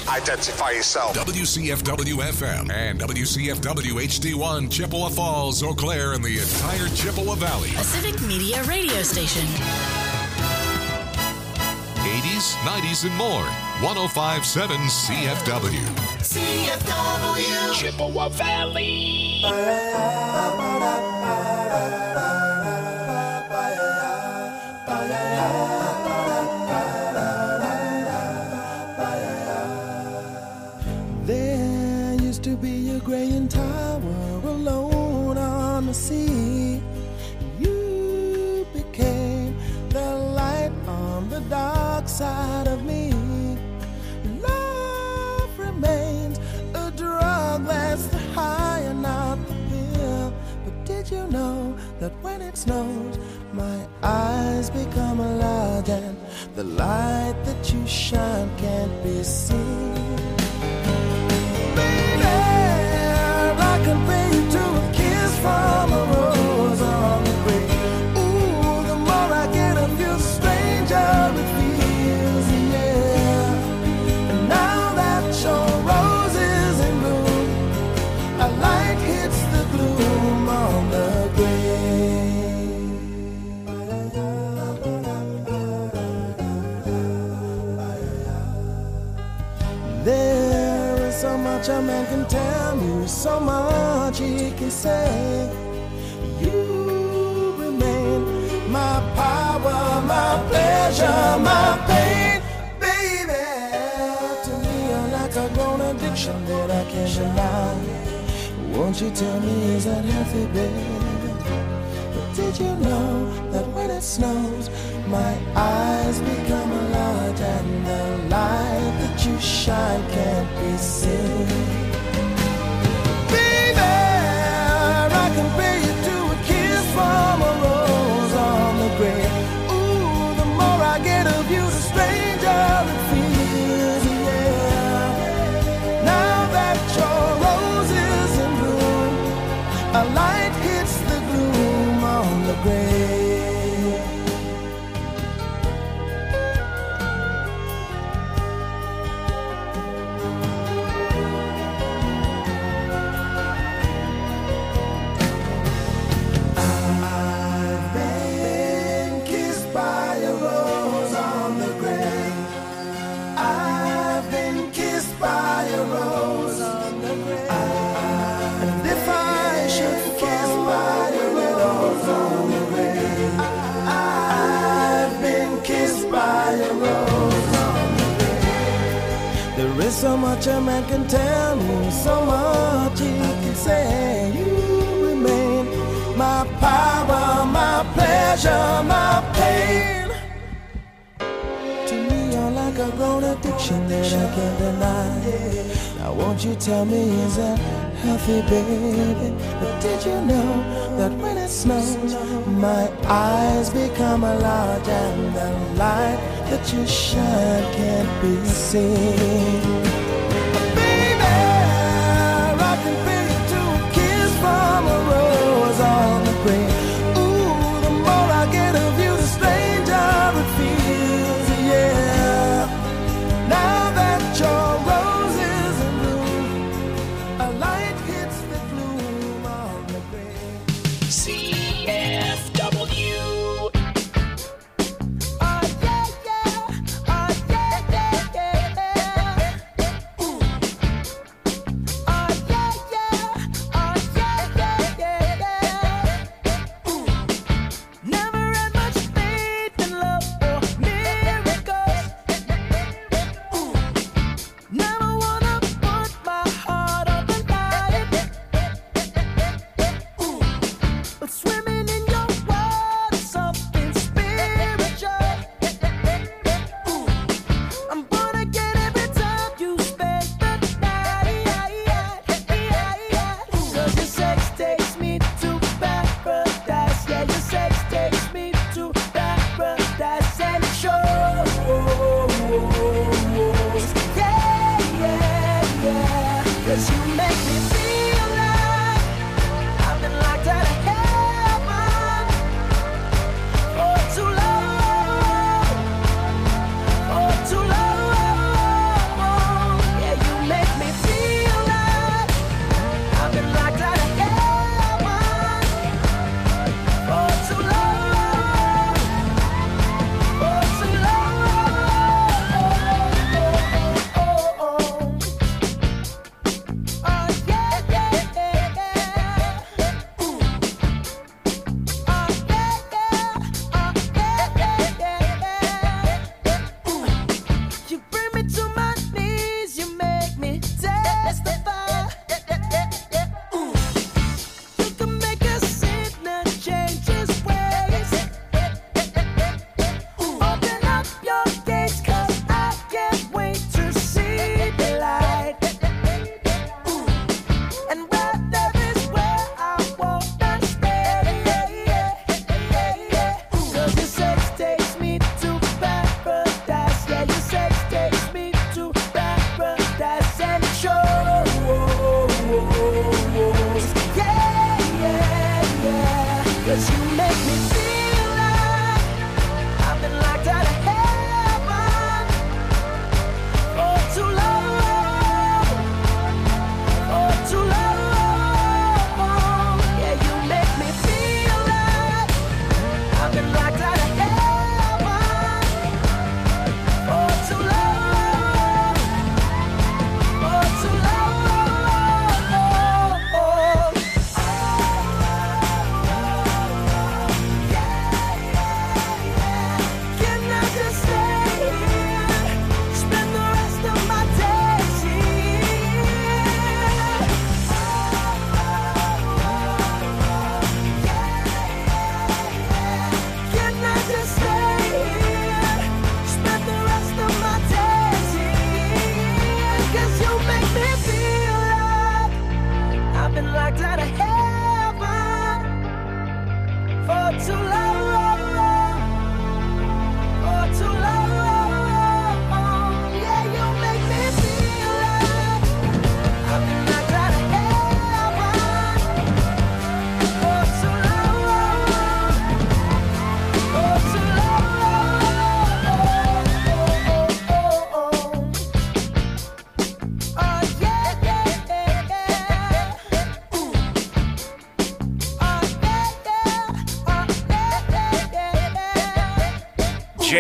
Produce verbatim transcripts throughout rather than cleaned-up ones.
Identify yourself. W C F W F M and W C F W H D one, Chippewa Falls, Eau Claire, and the entire Chippewa Valley. A Civic Media radio station. eighties, nineties, and more. one oh five point seven C F W. C F W. Chippewa Valley. There used to be a graying tower alone on the sea. You became the light on the dark side of me. Love remains a drug that's the high and not the pill. But did you know that when it snows, my eyes become large and the light that you shine can't be seen? I compare you to a kiss from a rose on the grave. Ooh, the more I get of you, the stranger it feels, yeah. And now that your rose is in bloom, a light hits the gloom on the grave. There is so much a man can tell you, so much he can say. You remain my power, my pleasure, my pain, baby. To me, you're like a grown addiction that I can't deny. Won't you tell me, is that healthy, baby? But did you know that when it snows, my eyes become large and the light that you shine can't be seen? I compare you to a kiss from a rose on the grave. Ooh, the more I get of you, the stranger it feels, yeah. Now that your rose is in bloom, a light hits the gloom on the grave. There is so much a man can tell me, so much he can say. You remain my power, my pleasure, my pain. To me, you're like a grown addiction that I can't deny. Now won't you tell me, is that healthy, baby? But did you know that when it snows, my eyes become large and the light that you shine can't be seen? Baby, I can feel you to a kiss from a rose on the grave. Ooh, the more I get of you, the stranger it feels, yeah. Now that your rose is in bloom, a light hits the gloom on the grave. C F W.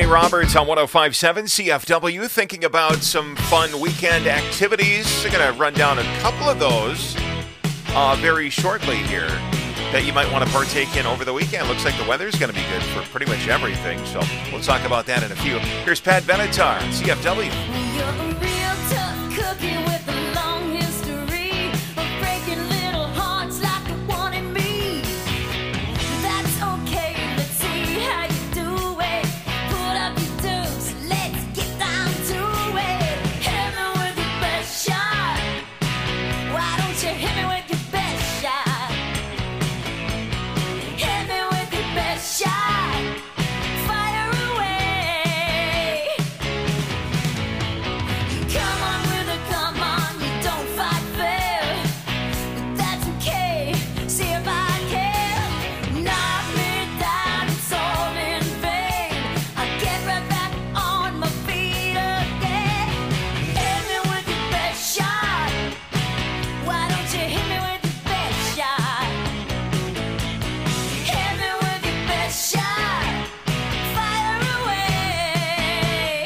Roberts on one oh five point seven C F W, thinking about some fun weekend activities. I'm going to run down a couple of those uh, very shortly here that you might want to partake in over the weekend. Looks like the weather's going to be good for pretty much everything, so we'll talk about that in a few. Here's Pat Benatar on C F W. You're a real tough cookie with a long history of breaking little hearts like the one in me. That's okay, let's see how you do it. Put up your dues, let's get down to it. Hit me with your best shot. Why don't you hit me with your best shot? Hit me with your best shot. Fire away. Come on with a come on, you don't fight fair. But that's okay, see if I can. Knock me down, it's all in vain. I get right back on my feet again. Hit me with your best shot. Why don't you hit me with your best shot? Hit me with your best shot. Fire away.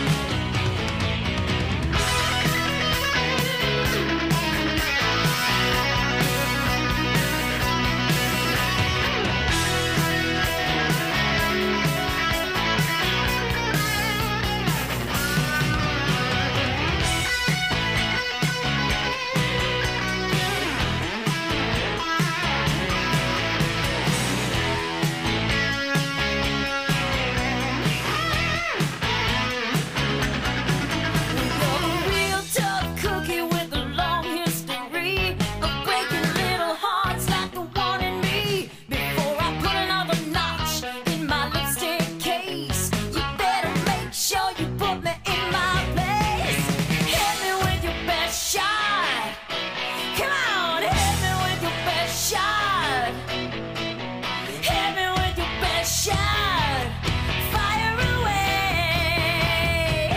You're a real tough cookie with a long history of breaking little hearts like the one in me. Before I put another notch in my lipstick case, you better make sure you put me in my place. Hit me with your best shot. Come on, hit me with your best shot. Hit me with your best shot. Fire away.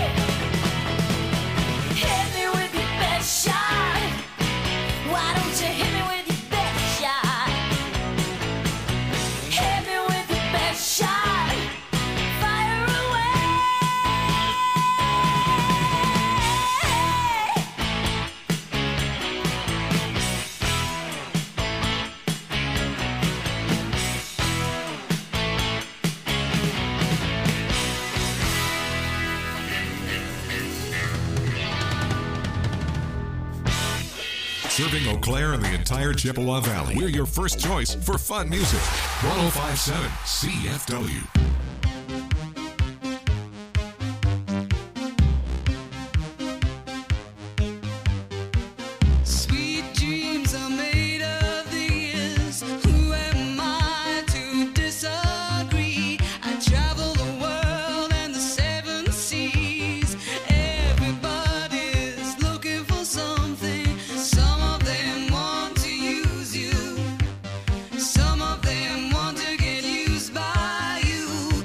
Hit me with your best shot. Why don't you hit me with your best shot? Hit me with your best shot. Fire away. Serving Eau Claire and the entire Chippewa Valley. We're your first choice for fun music. one oh five point seven C F W. Sweet dreams are made of these. Who am I to disagree? I travel the world and the seven seas. Everybody's looking for something. Some of them want to use you. Some of them want to get used by you.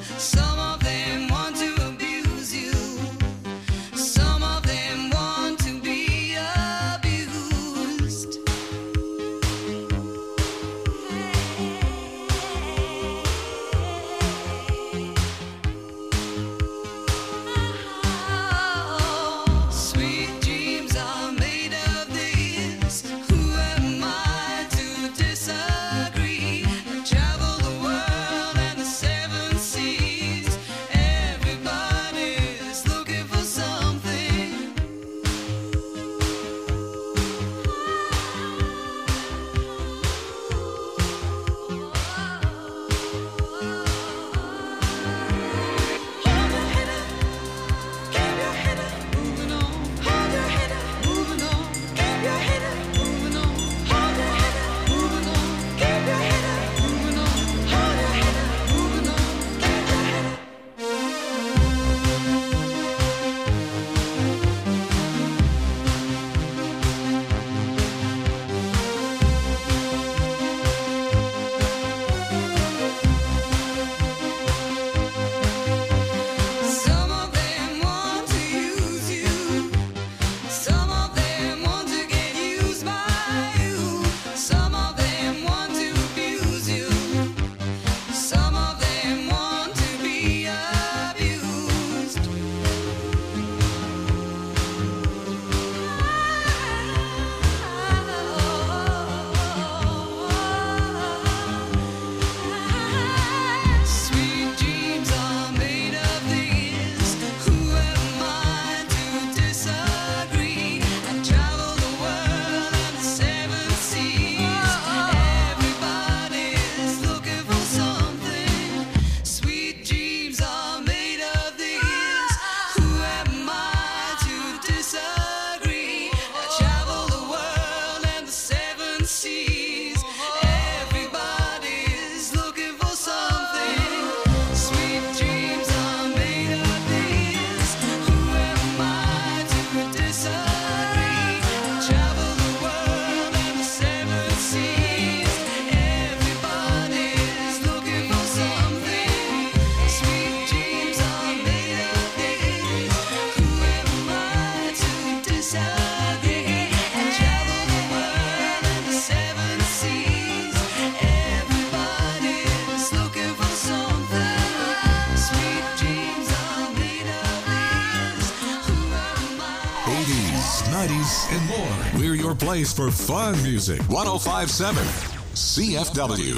nineties, and more. We're your place for fun music. one oh five point seven C F W.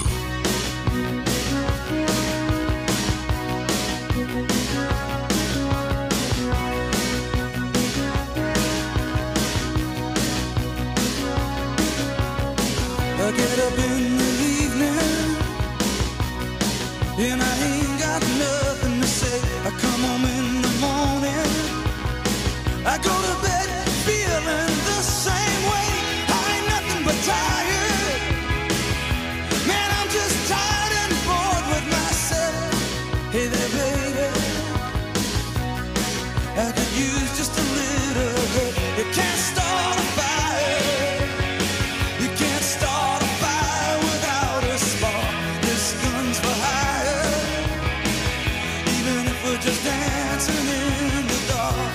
I get up in the evening and I ain't got nothing to say. I come home in the morning, I go to bed feeling the same way. I ain't nothing but tired. Man, I'm just tired and bored with myself. Hey there, baby, I could use just a little help. You can't start a fire. You can't start a fire without a spark. This gun's for hire, even if we're just dancing in the dark.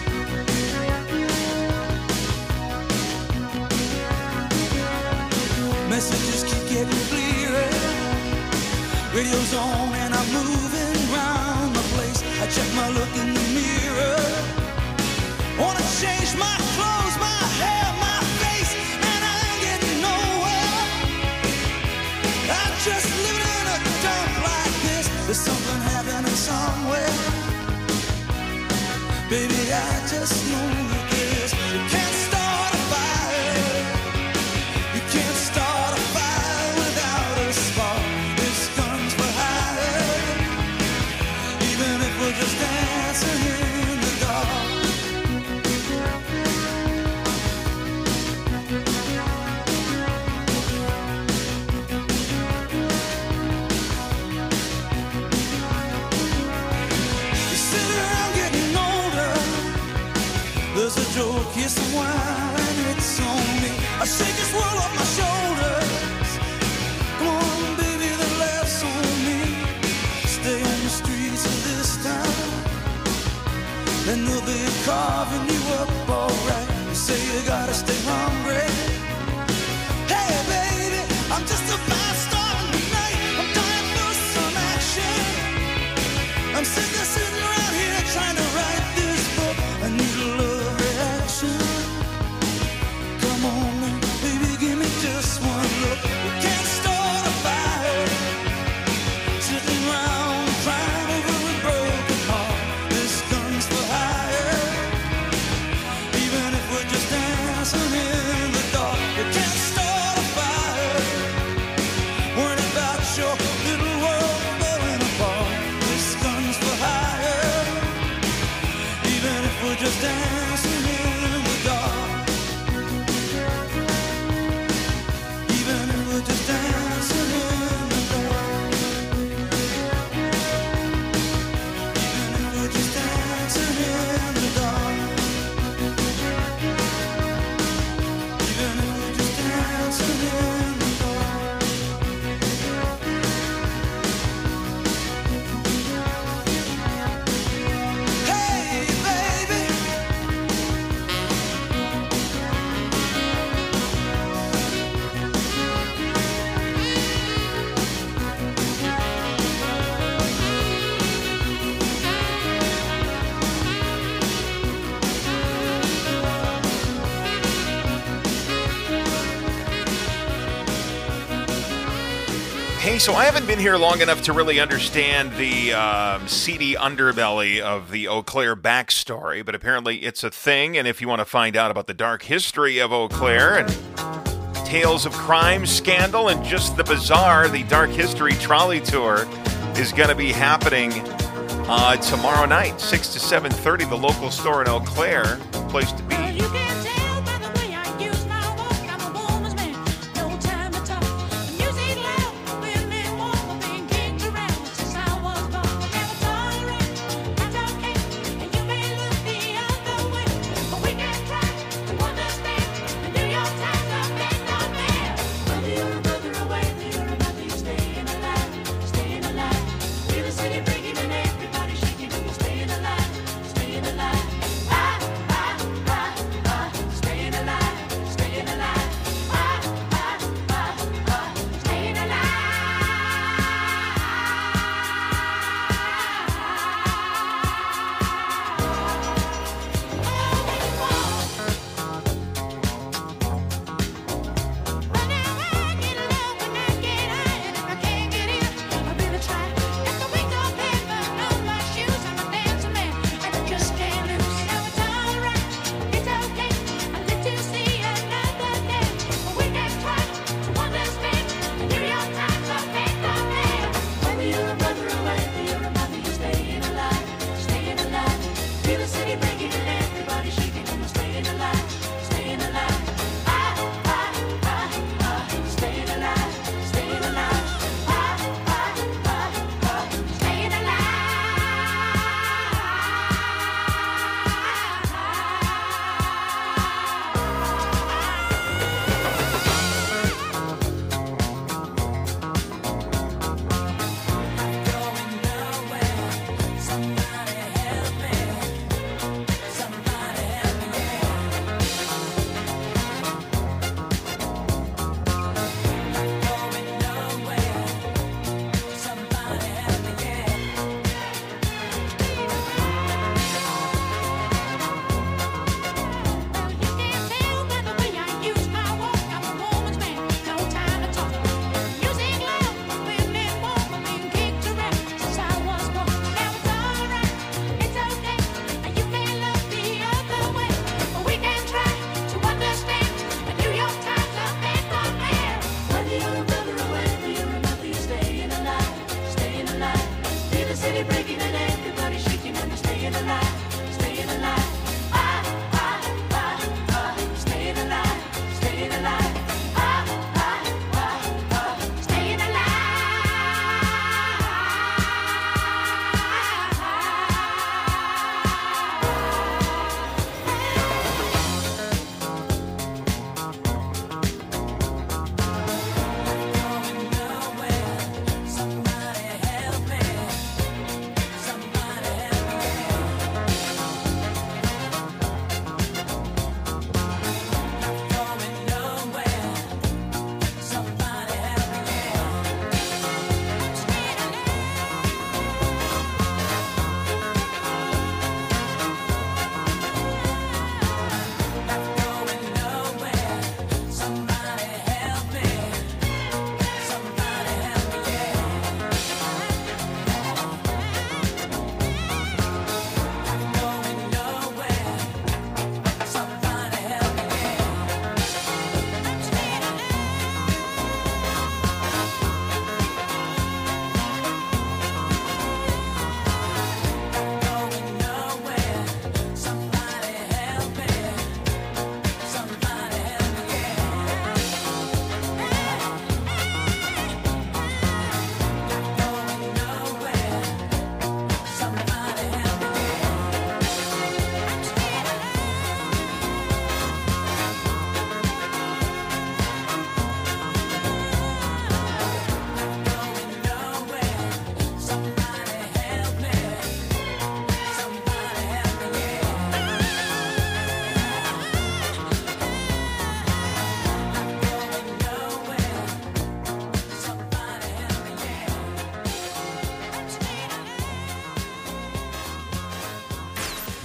Messages keep getting clearer. Radio's on and I'm moving round the place. I check my look in the mirror. Wanna change my clothes, my hair, my face, and I ain't getting nowhere. I'm just living in a dump like this. There's something happening somewhere. Baby, I just know that this. You can't start a fire. You can't start a fire without a spark. This gun's for hire, even if we're just dancing in the dark. You sit around getting older. There's a joke, here's some wine, it's on me. I shake this world off my shoulders. Come on, baby, the laughs on me. Stay on the streets of this town, and they'll be carving you up alright. You say you gotta stay hungry. Hey, baby, I'm just about starting tonight. I'm dying for some action. I'm sick of sitting around here trying to write this book. I need a love reaction. Come on now, baby, give me just one look. You can't start a fire sitting around crying over a broken heart. This gun's for hire, even if we're just dancing in the dark. You can't start a fire worrying about your little world falling apart. This gun's for hire, even if we're just dancing in the dark. Even if we're just dancing in the dark. Even if we're just dancing in the dark. Even if we're just dancing in the dark. Hey, baby. Hey, so I haven't been here long enough to really understand the um, seedy underbelly of the Eau Claire backstory, but apparently it's a thing, and if you want to find out about the dark history of Eau Claire and tales of crime, scandal, and just the bizarre, the Dark History Trolley Tour is going to be happening uh, tomorrow night, six to seven thirty, the local store in Eau Claire, place to be. You can tell by the way I use my walk, I'm a woman's man, no time to talk. The music loud, women walk, being kicked around since I was born. Never tolerate, that's okay, and you may look the other way, but we can try to understand and do your time to make no man. Whether you're a brother away, whether you're a mother, you're staying alive, staying alive. Feel the city breaking and everybody shaking, and you're staying alive, staying alive. I, I, I,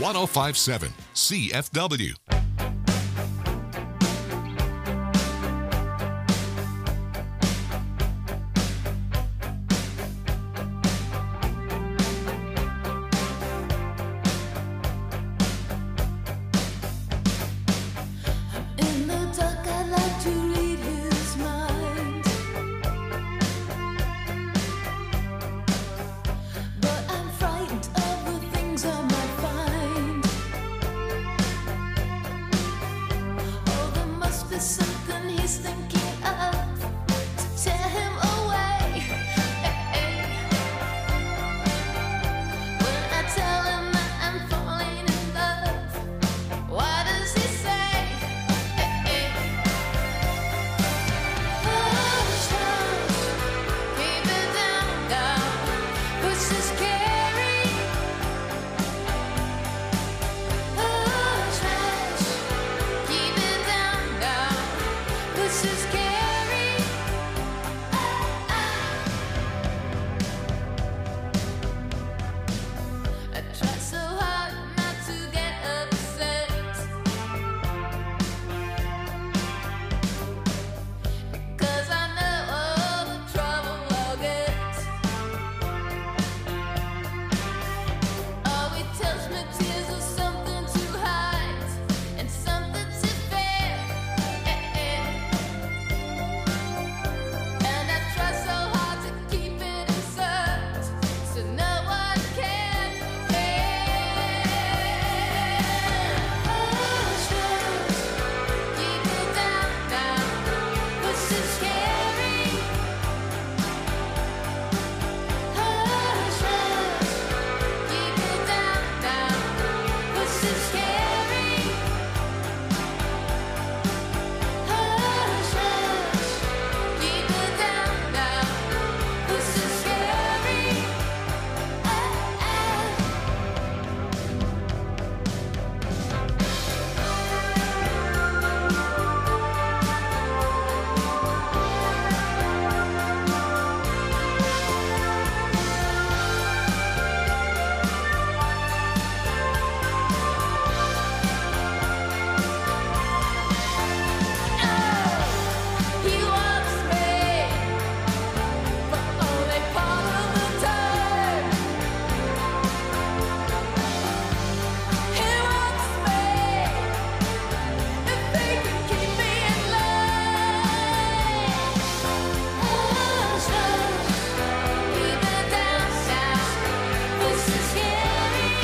one oh five point seven C F W. In the dark, I'd like to read his mind, but I'm frightened of the things I might find. Oh, there must be something he's thinking of to tear him away. When I tell him that I'm falling in love, what does he say? Hush, hush, keep it down, down, push is scary. Hush, hush, keep it down, down, push is scary. Ah, ah. I try so hard not to get upset, because I know all the trouble I'll get. Oh, he tells me tears are something to hide and something to fear. And I try so hard to keep it inside, so no one can hear. Hush, hush, keep it down, down, push is scary. Hush, hush, keep it down, down, push is scary. Hush, hush, keep it down, down, push is scary. Ah, ah. He wants me for only part of the time. He wants me if he can keep me in line. Hush, hush, keep it down, down, this is scary.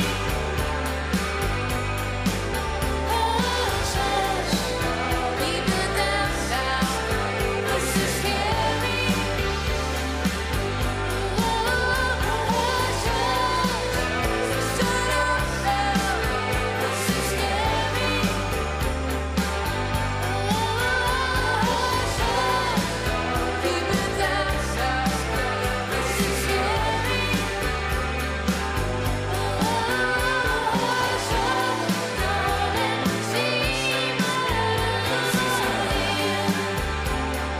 Hush, hush, keep it down, down, this is scary. Hush, hush, shut up now, this is scary. Hush, hush, keep it down, down, this is scary. Hush, hush, darling, see my this is scary.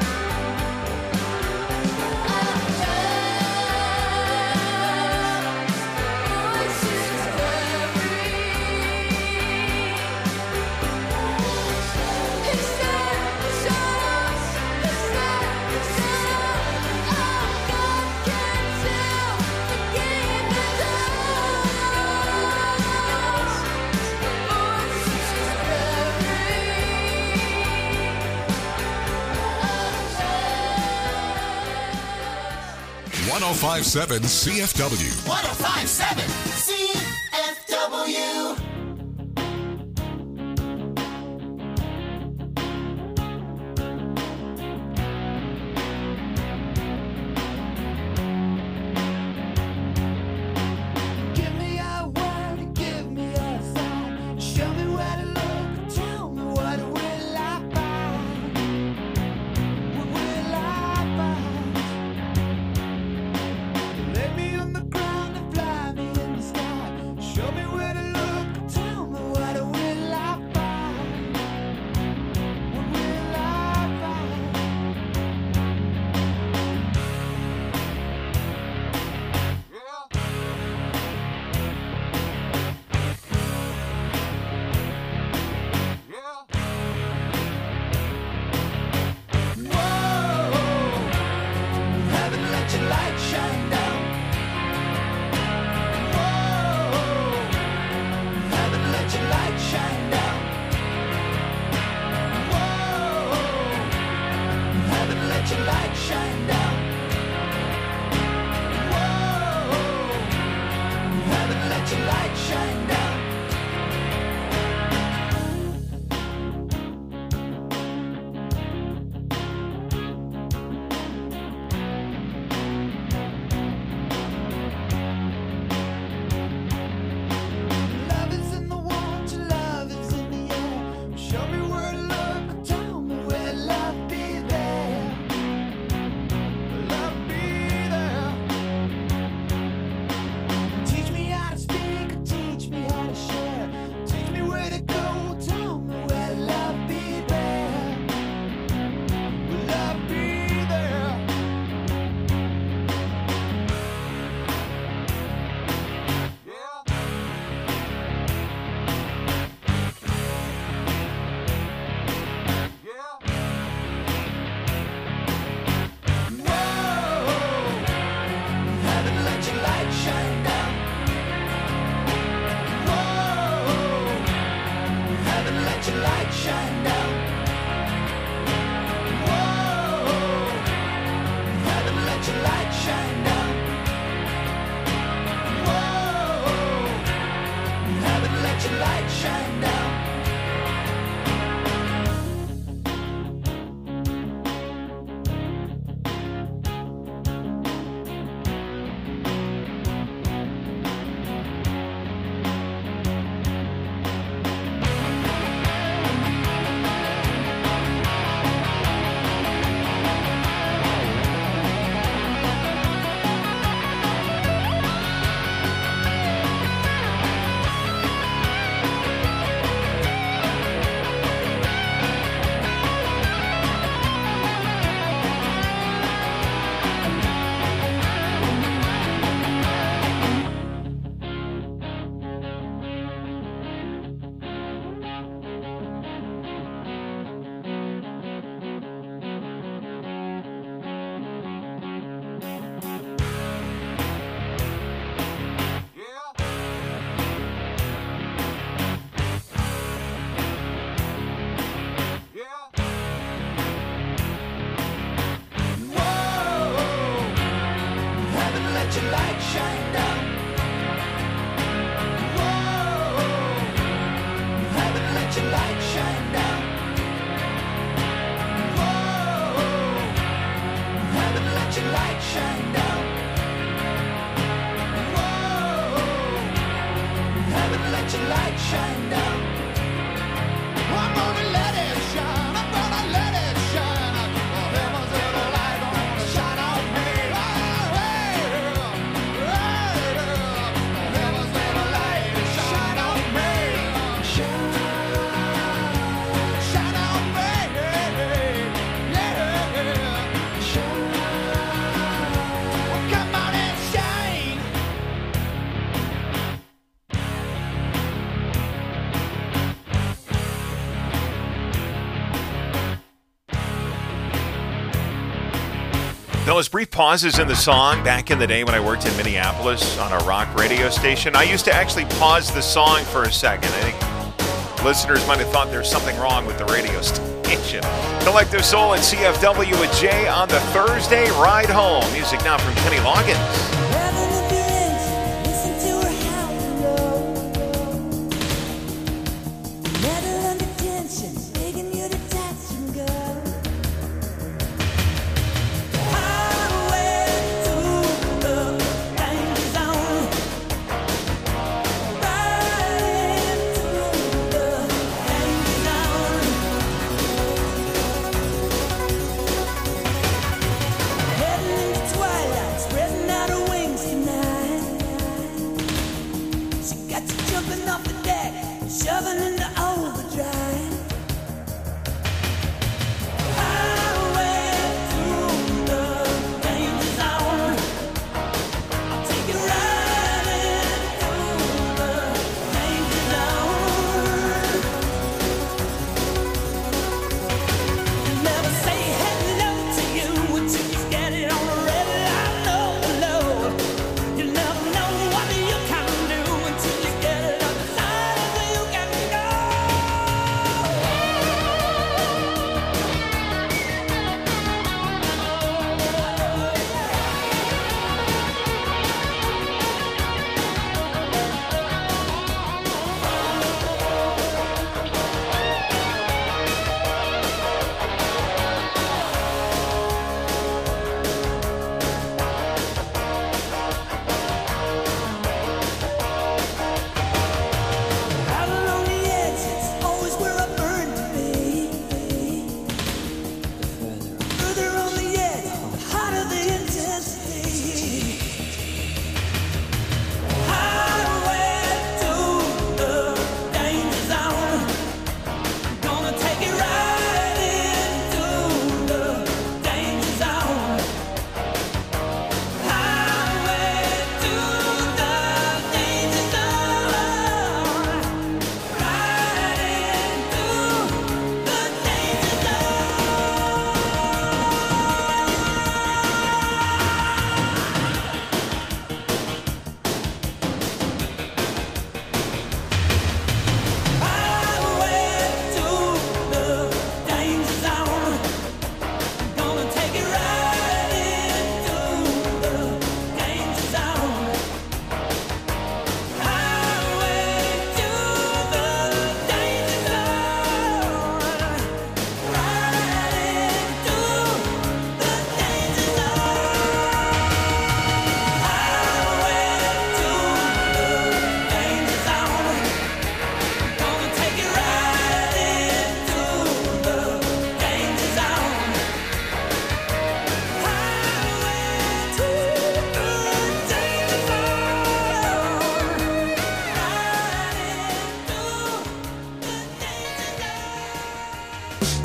one oh five point seven C F W. one oh five point seven C F W. Give me a word, give me a sign. Show me where to look, tell me what will I find? What will I find? Lay me on the ground and fly me in the sky. let your light shine down. Whoa, heaven, let your light shine down. Whoa, heaven, let your light shine down. Let your light shine down. Whoa, heaven, let your light shine down. Whoa, heaven, let your light shine down. Whoa, heaven, let your light shine down. I'm gonna let it shine. I'm gonna let it shine. Oh, heaven's little light gonna shine on me. Oh, hey, hey, oh, heaven's little light shine on me. Shine, shine on me. Yeah, shine. Oh, come on and shine. Those brief pauses in the song back in the day when I worked in Minneapolis on a rock radio station, I used to actually pause the song for a second. I think listeners might have thought there's something wrong with the radio station. Collective Soul at C F W with Jay on the Thursday ride home. Music now from Kenny Loggins. Heading into twilight, spreading out a wind.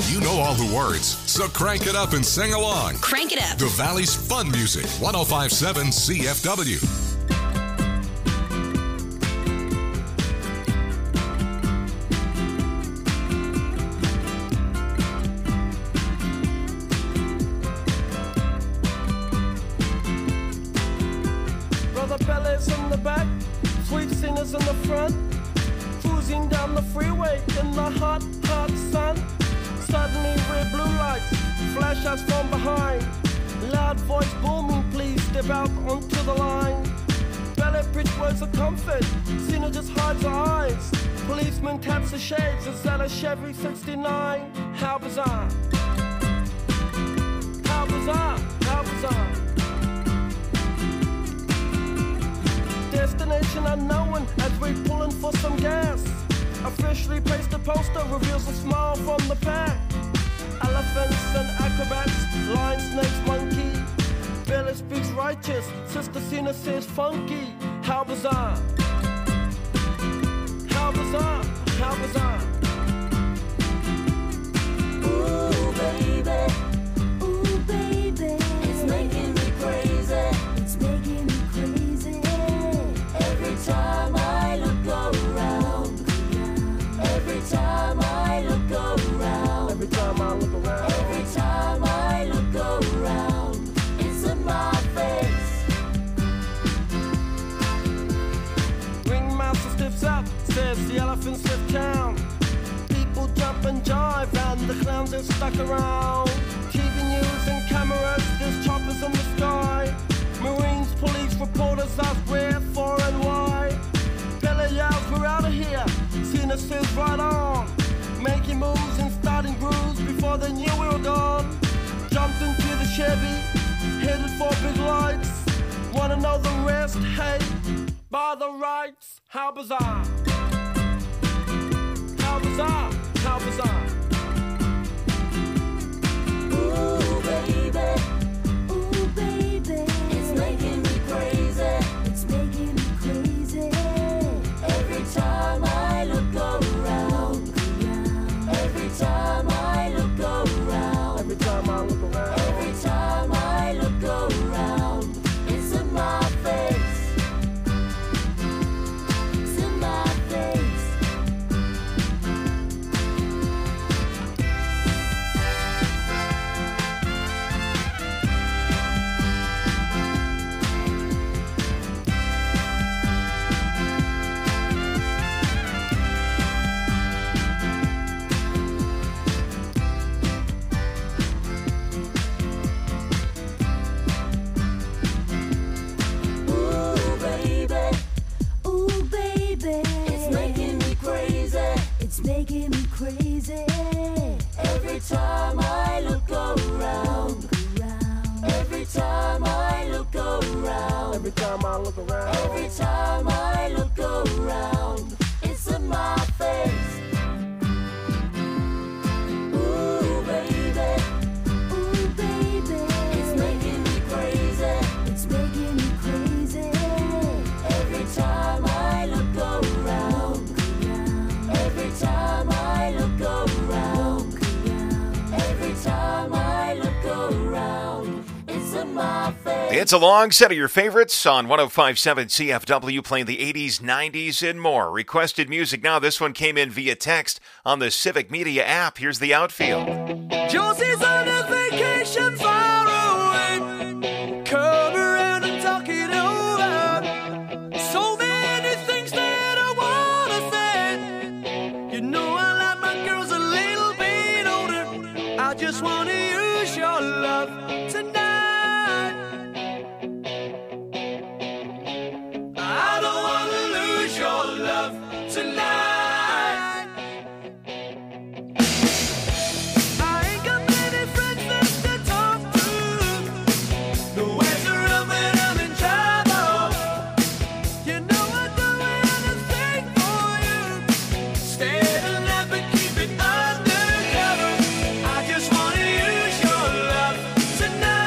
You know all the words, so crank it up and sing along. Crank it up. The Valley's fun music, one oh five point seven C F W. Brother Bellas in the back, sweet singers in the front, cruising down the freeway in the hot, hot sun. Suddenly red blue lights flash us from behind. Loud voice booming, please step out onto the line. Ballet bridge words of comfort, Cena just hides her eyes. Policeman taps the shades, is that a Chevy sixty-nine? How bizarre. How bizarre, how bizarre. Destination unknown as we're pulling for some gas. Officially placed a poster reveals a smile from the pack. Elephants and acrobats, lion, snakes, monkey. Billy speaks righteous, Sister Cena says funky. How bizarre. How bizarre, how bizarre. Ooh, baby. Ooh, baby. It's making me crazy. It's making me crazy. Every time I look around. Every time I look around. Every time I look around. Every time I look around. It's in my face. Ringmaster stiffs up, says the elephant stiff town. People jump and jive and the clowns are stuck around. T V news and cameras, there's choppers in the sky. Marines, police, reporters ask where, for and why. Billy yells, we're out of here. Cena says right on. Making moves and starting grooves before they knew we were gone. Jumped into the Chevy, headed for big lights. Wanna know the rest? Hey, by the rights. How bizarre. How bizarre, how bizarre. Ooh, baby. Ooh, baby. It's making me crazy. It's making me crazy. Every time I look around. Every time I look around. Every time I look around. Every time I look around. It's in my face. It's in my face. Ooh, baby. Ooh, baby. It's making me crazy. It's making me crazy. Every time I look around. Every time I look around. Every time I look around. Every time I look around. It's in my face. Ooh, baby. Ooh, baby. It's making me crazy. It's making me crazy. Every time I look around. Every time I look around. Every time I look around. It's in my face. It's a long set of your favorites on one oh five point seven C F W, playing the eighties, nineties, and more. Requested music now. This one came in via text on the Civic Media app. Here's the outfield. Josie's on a vacation far away. Come around and talk it over. So many things that I wanna say. You know I like my girls a little bit older. I just wanna use your love tonight. I don't wanna lose your love tonight. I ain't got many friends left to talk to. No ways around when I'm in trouble. You know I'd do anything for you. Stay alive but keep it undercover. I just wanna use your love tonight.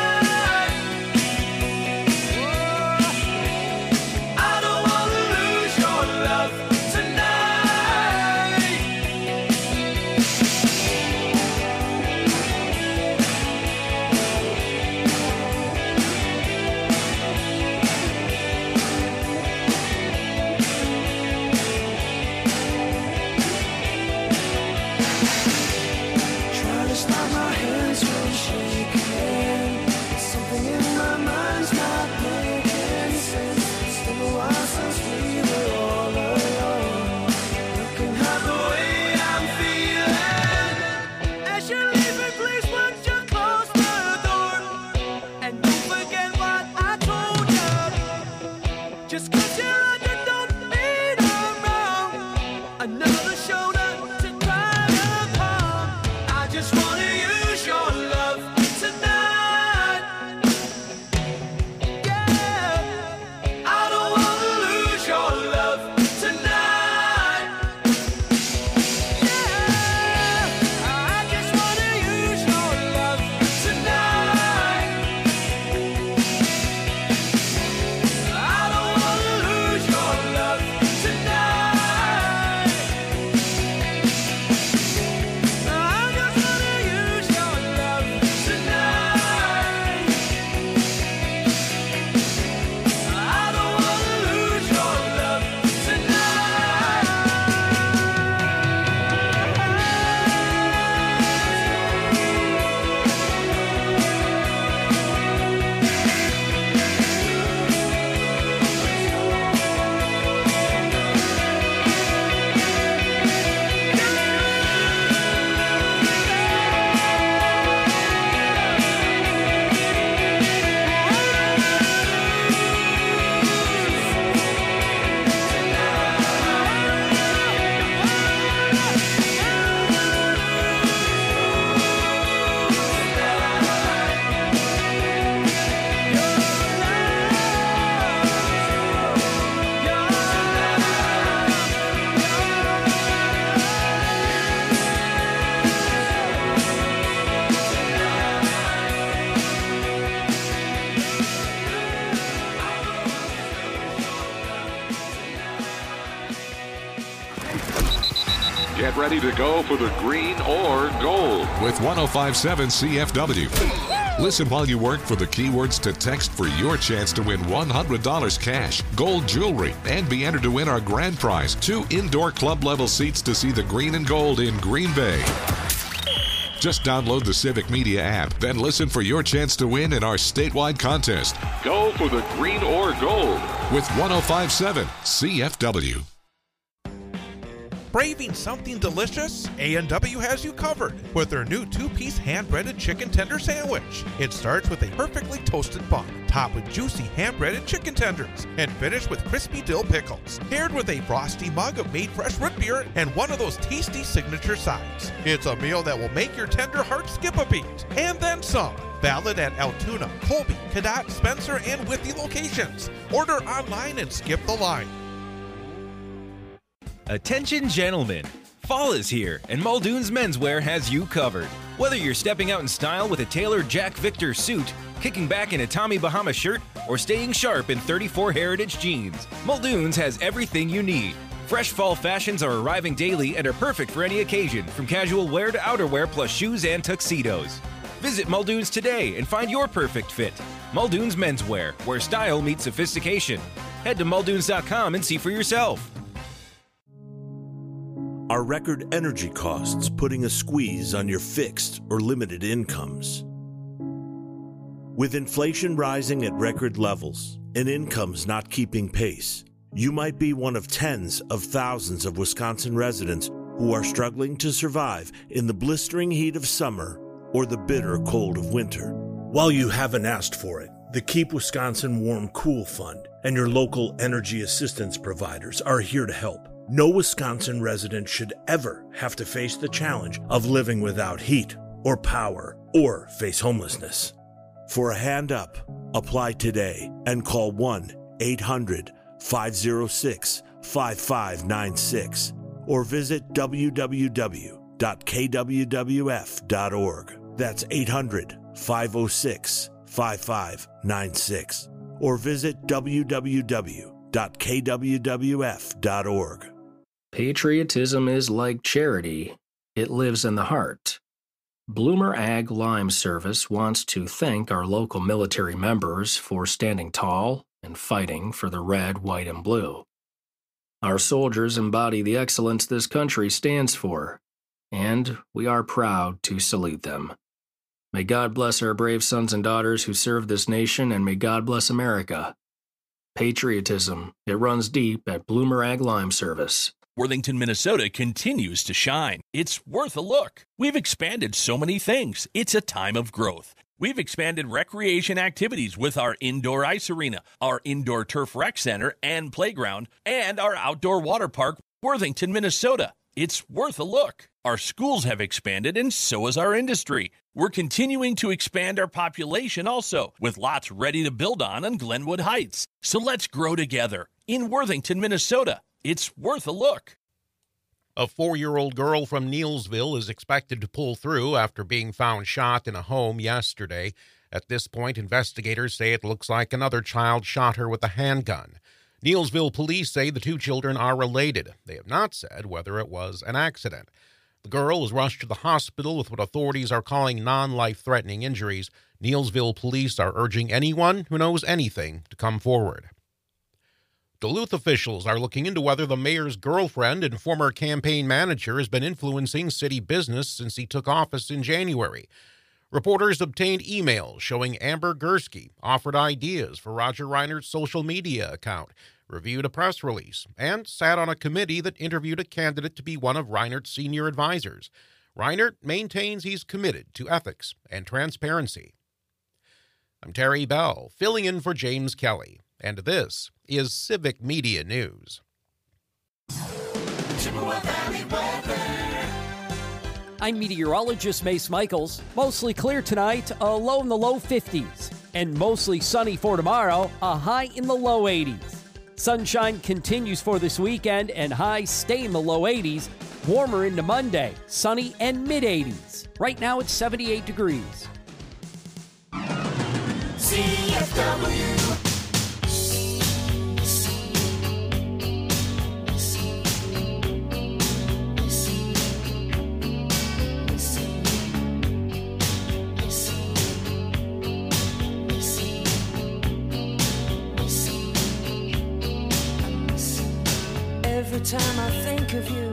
Trying to stop my hands from shaking. Something in my mind's not making sense. It's been a while since we were all alone. You can have the way I'm feeling. As you're leaving, please would you close the door? And don't forget what I told you. Just 'cause you're under, don't mean I'm wrong. Another shoulder to cry upon. I just wanna use your love tonight. Yeah, I don't wanna lose your love tonight. Yeah, I just wanna use your love tonight. I don't wanna lose your love tonight. I just wanna use your love tonight. I don't wanna lose your love Get ready to go for the green or gold with one oh five point seven C F W. Listen while you work for the keywords to text for your chance to win one hundred dollars cash, gold jewelry, and be entered to win our grand prize, two indoor club level seats to see the green and gold in Green Bay. Just download the Civic Media app, then listen for your chance to win in our statewide contest. Go for the green or gold with one oh five point seven C F W. Craving something delicious? A and W has you covered with their new two-piece hand-breaded chicken tender sandwich. It starts with a perfectly toasted bun, topped with juicy hand-breaded chicken tenders, and finished with crispy dill pickles, paired with a frosty mug of made fresh root beer and one of those tasty signature sides. It's a meal that will make your tender heart skip a beat, and then some. Valid at Altoona, Colby, Cadott, Spencer, and Whitney locations. Order online and skip the line. Attention gentlemen, fall is here and Muldoon's Menswear has you covered. Whether you're stepping out in style with a tailored Jack Victor suit, kicking back in a Tommy Bahama shirt, or staying sharp in thirty-four Heritage jeans, Muldoon's has everything you need. Fresh fall fashions are arriving daily and are perfect for any occasion, from casual wear to outerwear plus shoes and tuxedos. Visit Muldoon's today and find your perfect fit. Muldoon's Menswear, where style meets sophistication. Head to muldoons dot com and see for yourself. Are record energy costs putting a squeeze on your fixed or limited incomes? With inflation rising at record levels and incomes not keeping pace, you might be one of tens of thousands of Wisconsin residents who are struggling to survive in the blistering heat of summer or the bitter cold of winter. While you haven't asked for it, the Keep Wisconsin Warm Cool Fund and your local energy assistance providers are here to help. No Wisconsin resident should ever have to face the challenge of living without heat or power or face homelessness. For a hand up, apply today and call one eight hundred five oh six five five nine six or visit w w w dot k w w f dot org. That's eight hundred five oh six five five nine six or visit w w w dot k w w f dot org. Patriotism is like charity. It lives in the heart. Bloomer Ag Lime Service wants to thank our local military members for standing tall and fighting for the red, white, and blue. Our soldiers embody the excellence this country stands for. and we are proud to salute them. May God bless our brave sons and daughters who serve this nation, and may God bless America. Patriotism, it runs deep at Bloomer Ag Lime Service. Worthington, Minnesota continues to shine. It's worth a look. We've expanded so many things. It's a time of growth. We've expanded recreation activities with our indoor ice arena, our indoor turf rec center and playground, and our outdoor water park, Worthington, Minnesota. It's worth a look. Our schools have expanded, and so has our industry. We're continuing to expand our population also, with lots ready to build on on Glenwood Heights. So let's grow together in Worthington, Minnesota. It's worth a look. A four-year-old girl from Neelsville is expected to pull through after being found shot in a home yesterday. At this point, investigators say it looks like another child shot her with a handgun. Neelsville police say the two children are related. They have not said whether it was an accident. The girl was rushed to the hospital with what authorities are calling non-life-threatening injuries. Neelsville police are urging anyone who knows anything to come forward. Duluth officials are looking into whether the mayor's girlfriend and former campaign manager has been influencing city business since he took office in January. Reporters obtained emails showing Amber Gursky offered ideas for Roger Reinert's social media account, reviewed a press release, and sat on a committee that interviewed a candidate to be one of Reinert's senior advisors. Reinert maintains he's committed to ethics and transparency. I'm Terry Bell, filling in for James Kelly, and this is Civic Media News. Chippewa Valley weather. I'm meteorologist Mace Michaels. Mostly clear tonight, a low in the low fifties. And mostly sunny for tomorrow, a high in the low eighties. Sunshine continues for this weekend, and highs stay in the low eighties. Warmer into Monday, sunny and mid eighties. Right now it's seventy-eight degrees. C F W. Every time I think of you,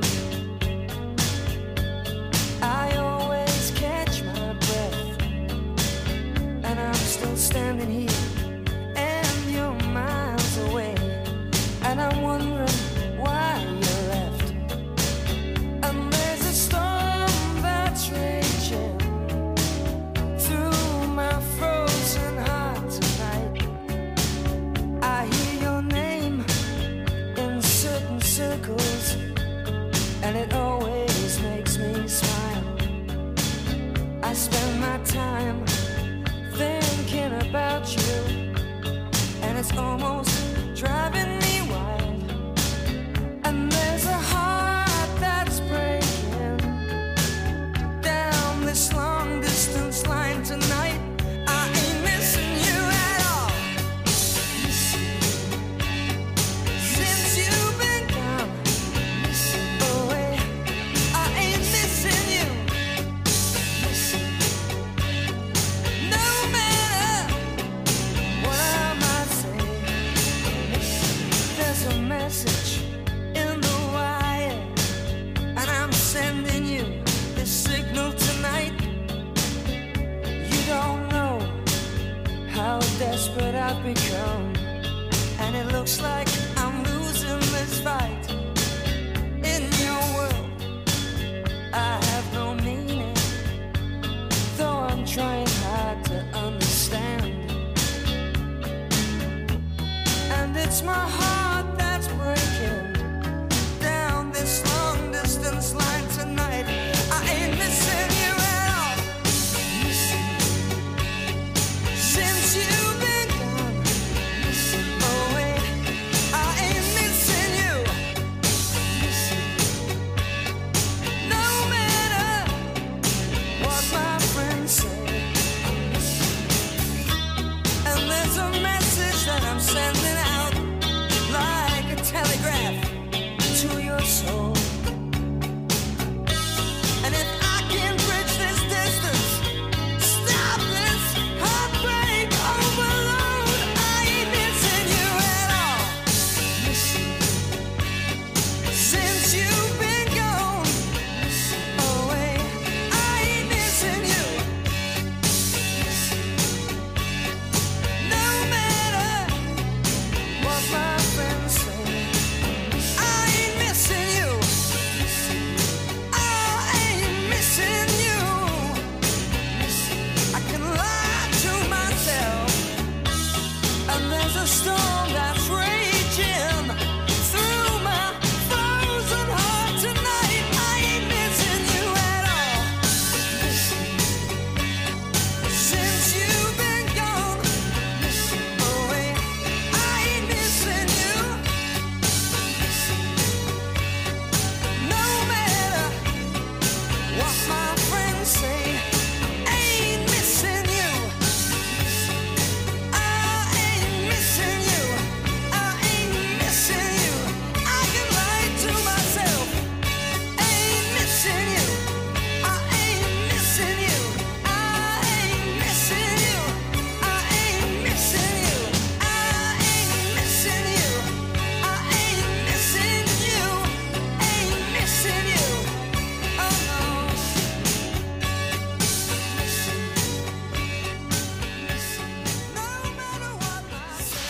I always catch my breath, and I'm still standing here, and you're miles away, and I'm wondering why you left. And there's a storm that's raging through my frozen heart tonight. I hear your name in certain circles, and it always makes me smile. I spend my time thinking about you, and it's almost driving me wild. And there's a heart that's breaking down this long distance line tonight. I ain't missing you at all. Since you've been gone away, I ain't missing you. No matter what I might say, there's a message in the wire, and I'm sending you this signal tonight. You don't know how desperate I've become, and it looks like I'm losing this fight. In your world, I have no meaning, though I'm trying hard to understand. And it's my heart that's breaking down this long distance line tonight. I ain't missing you at all. Since you've been gone away,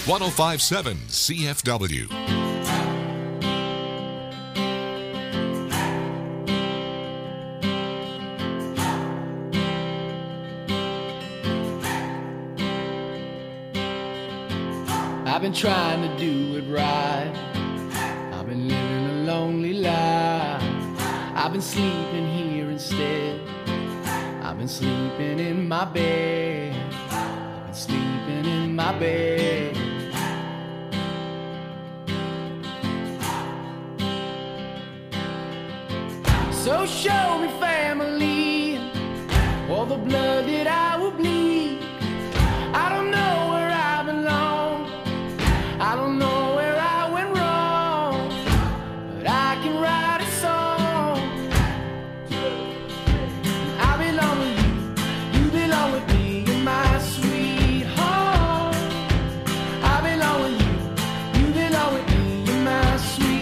one oh five point seven C F W. I've been trying to do it right. I've been living a lonely life. I've been sleeping here instead. I've been sleeping in my bed. I've been sleeping in my bed. So show me family, all the blood that I will bleed. I don't know where I belong. I don't know where I went wrong, but I can write a song. I belong with you, you belong with me, you're my sweetheart. I belong with you, you belong with me, you're my sweetheart.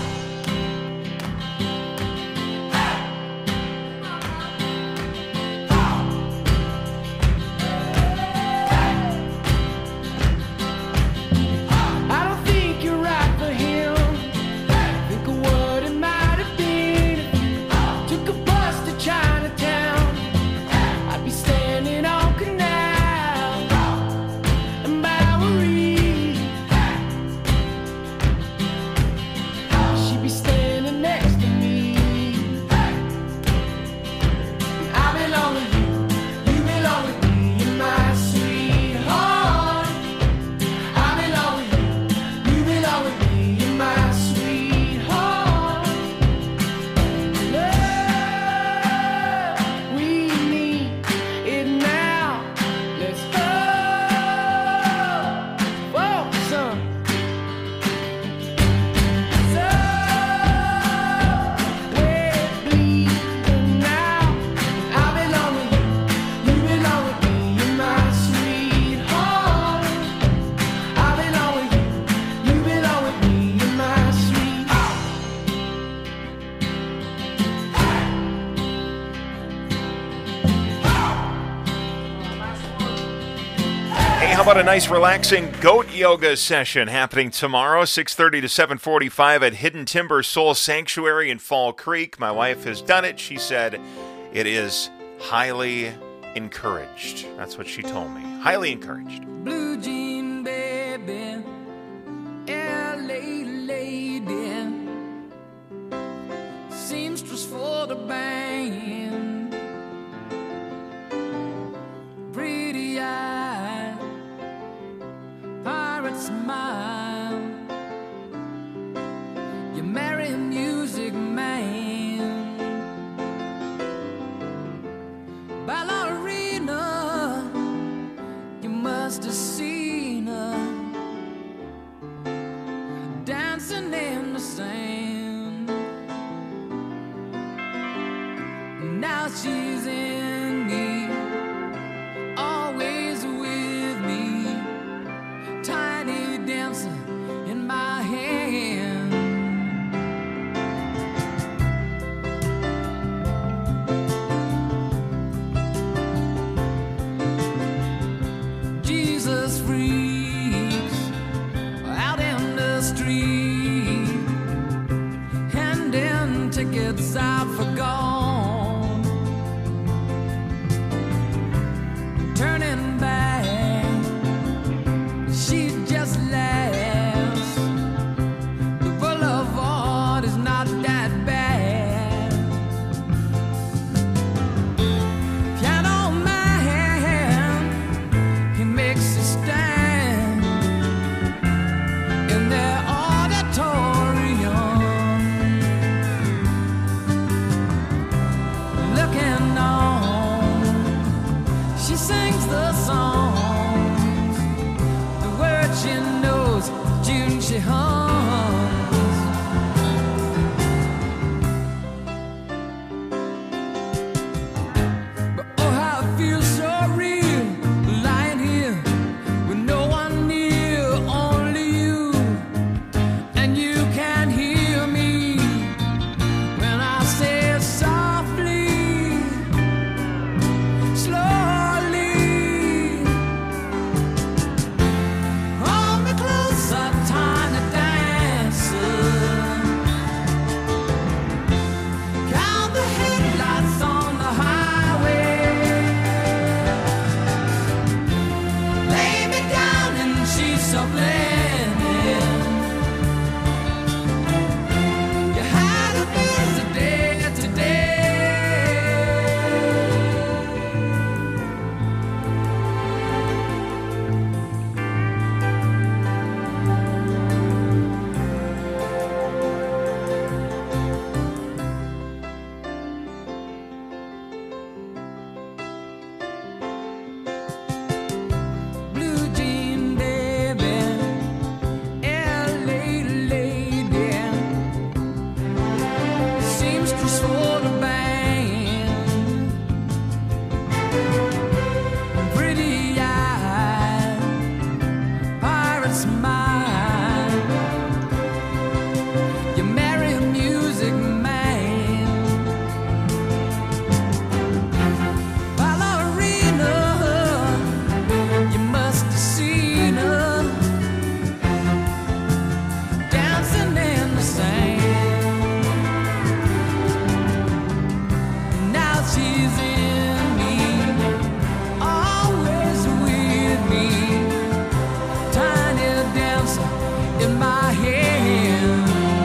How about a nice relaxing goat yoga session happening tomorrow, six thirty to seven forty-five at Hidden Timber Soul Sanctuary in Fall Creek. My wife has done it. She said it is highly encouraged. That's what she told me. Highly encouraged. Blue jean baby, L A lady, seamstress for the band, pretty eye, pirate smile, you marry a music man, ballerina, you must have seen her dancing in the sand. Now she's in me, always with me, tiny dancer in my hand. Jesus freaks out in the street, handing tickets out for gone. she's in me, always with me, tiny dancer in my hand.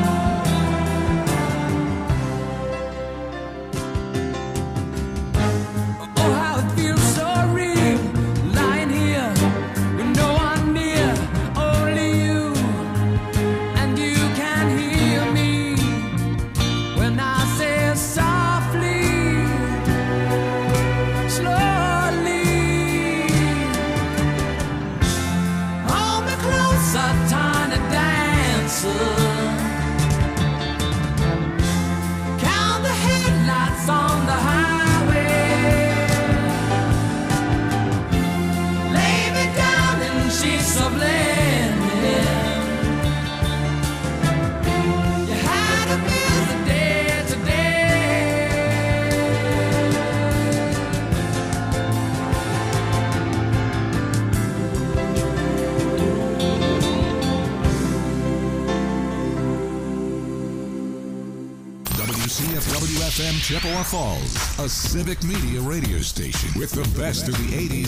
Oh, how it feels so real, lying here with no one near, only you, and you can hear me when I say softly, slowly, hold me closer, tiny dancer. Count the headlights on the highway. Lay me down in sheets of linen. You had a busy day today. W C F W F M Chippewa Falls, a civic media radio station with the best of the eighties